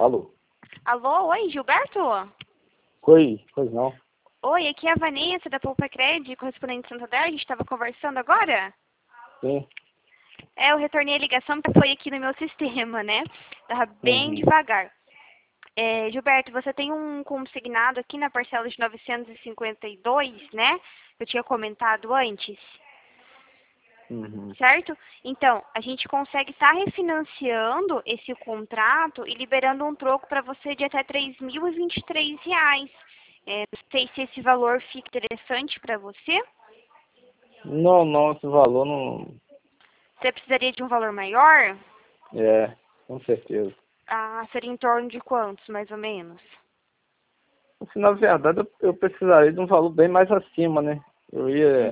Alô? Alô, oi, Gilberto? Oi, pois não. Oi, aqui é a Vanessa da Poupa Cred, correspondente de Santander. A gente estava conversando agora? Sim. Eu retornei a ligação porque foi aqui no meu sistema, né? Tava bem devagar. Gilberto, você tem um consignado aqui na parcela de 952, né? Eu tinha comentado antes. Certo? Então, a gente consegue estar refinanciando esse contrato e liberando um troco para você de até R$ 3.023. Não sei se esse valor fica interessante para você. Não, esse valor não... Você precisaria de um valor maior? É, com certeza. Ah, seria em torno de quantos, mais ou menos? Assim, na verdade, eu precisaria de um valor bem mais acima, né? Eu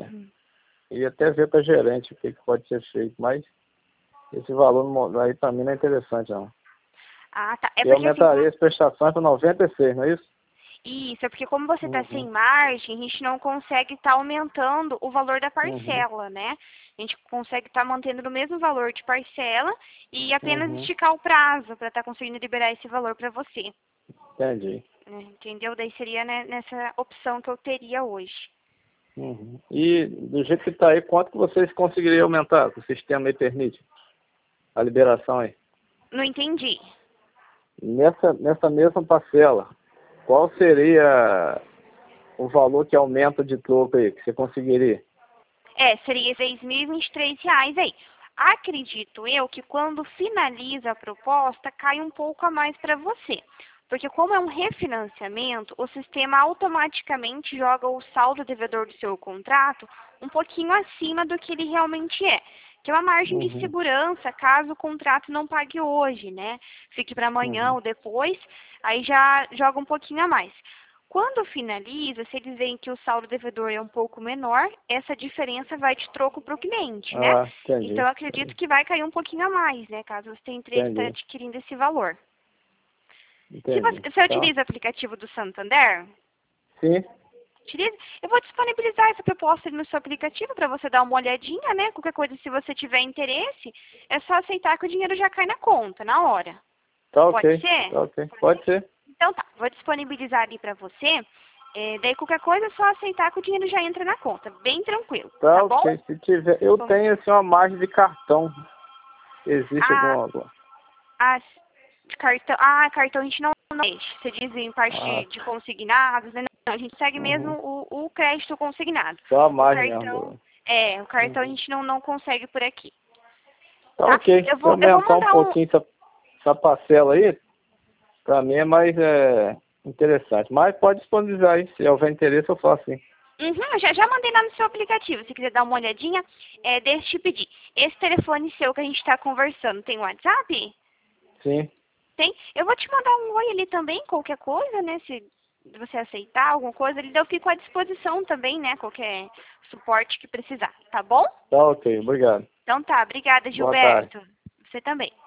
ia até ver com a gerente o que pode ser feito, mas esse valor aí para mim não é interessante, não. Ah, tá. É E porque assim, aumentaria as prestações para 96, não é isso? isso, é porque como você está sem margem, a gente não consegue estar aumentando o valor da parcela, né? A gente consegue estar mantendo no mesmo valor de parcela e apenas esticar o prazo para estar conseguindo liberar esse valor para você. Entendi. Entendeu? Daí seria, né, nessa opção que eu teria hoje. E do jeito que está aí, quanto que vocês conseguiriam aumentar? Que o sistema aí permite a liberação aí? Não entendi. Nessa mesma parcela, qual seria o valor que aumenta de troco aí, que você conseguiria? Seria R$ 6.023 aí. Acredito eu que quando finaliza a proposta, cai um pouco a mais para você. Porque como é um refinanciamento, o sistema automaticamente joga o saldo devedor do seu contrato um pouquinho acima do que ele realmente é. Que é uma margem de segurança caso o contrato não pague hoje, né? Fique para amanhã ou depois, aí já joga um pouquinho a mais. Quando finaliza, se eles veem que o saldo devedor é um pouco menor, essa diferença vai de troco para o cliente, né? Entendi. Então, eu acredito que vai cair um pouquinho a mais, né? Caso você tenha interesse em estar adquirindo esse valor. Entendi. Você utiliza o aplicativo do Santander? Sim. Utiliza? Eu vou disponibilizar essa proposta ali no seu aplicativo para você dar uma olhadinha, né? Qualquer coisa, se você tiver interesse, é só aceitar que o dinheiro já cai na conta, na hora. Tá Pode ok. ser? Tá ok. Pode ser. Então tá, vou disponibilizar ali pra você. Daí qualquer coisa é só aceitar que o dinheiro já entra na conta. Bem tranquilo, Tá tá bom? ok. Se tiver, eu tenho assim uma margem de cartão. Existe Ah, alguma? cartão a gente não mexe. Você diz em parte de consignados, né? Não, a gente segue mesmo o crédito consignado. Só a O margem cartão, mesmo. o cartão a gente não consegue por aqui. Tá Tá? ok. Eu Se vou aumentar um mandar pouquinho essa parcela aí, pra mim é mais interessante. Mas pode disponibilizar aí. Se houver interesse, eu faço sim. Já mandei lá no seu aplicativo. Se quiser dar uma olhadinha, deixa eu te pedir. Esse telefone seu que a gente está conversando, tem WhatsApp? Sim. Tem? Eu vou te mandar um oi ali também, qualquer coisa, né? Se você aceitar alguma coisa, eu fico à disposição também, né? Qualquer suporte que precisar, tá bom? Tá ok. Obrigado. Então tá, obrigada, Boa tarde. Gilberto. Você também.